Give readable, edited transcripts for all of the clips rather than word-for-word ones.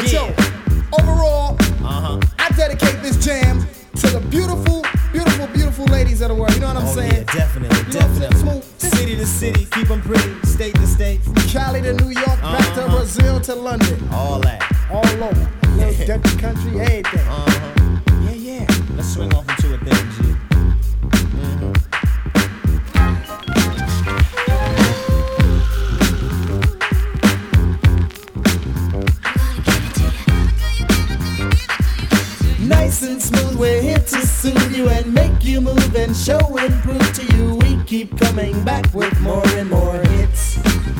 Yo, overall, I dedicate this jam to the beautiful, beautiful, beautiful ladies of the world. You know what I'm saying? Yeah, definitely, you know definitely. Smooth. City to city, keep them pretty. State to state. From Cali to New York, back to Brazil to London. All that. All over. Little Dutch country, everything. Yeah, yeah. Let's swing off into a thing, G. Nice and smooth, we're here to soothe you and make you move and show and prove to you we keep coming back with more and more hits.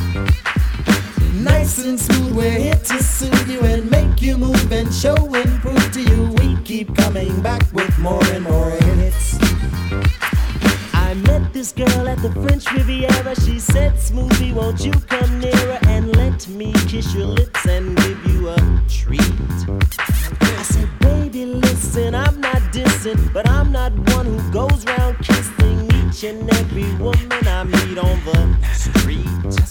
Nice and smooth, we're here to soothe you and make you move and show and prove to you we keep coming back with more and more hits. I met this girl at the French Riviera. She said, Smoothie, won't you come nearer and let me kiss your lips and give you a treat? I said, baby, listen, I'm not dissing, but I'm not one who goes round kissing each and every woman I meet on the street.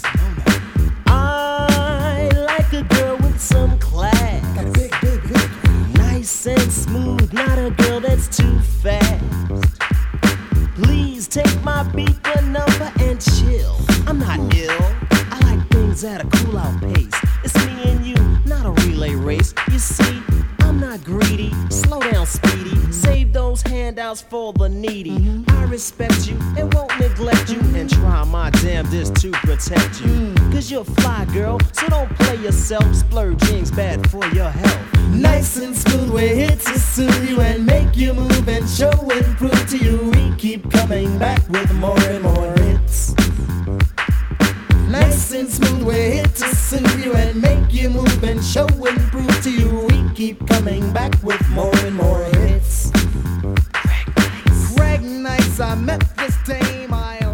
I like a girl with some class, nice and smooth, not a girl that's too fast. Please take my beeper number and chill. I'm not ill, I like things at a cool out pace. It's me and you, not a relay race. You see, I'm not greedy, slow down, speedy. Save those handouts for the needy. I respect you and won't neglect you, and try my damnedest to protect you. Cause you're a fly girl, so don't play yourself. Splurging's bad for your health. Nice and smooth, we're here to soothe you and make you move and show and prove to you we keep coming back with more and more hits. Nice and smooth, we're here to soothe you and make you move and show and prove to you we keep coming back with more and more hits. Greg Nice, I met this dame, I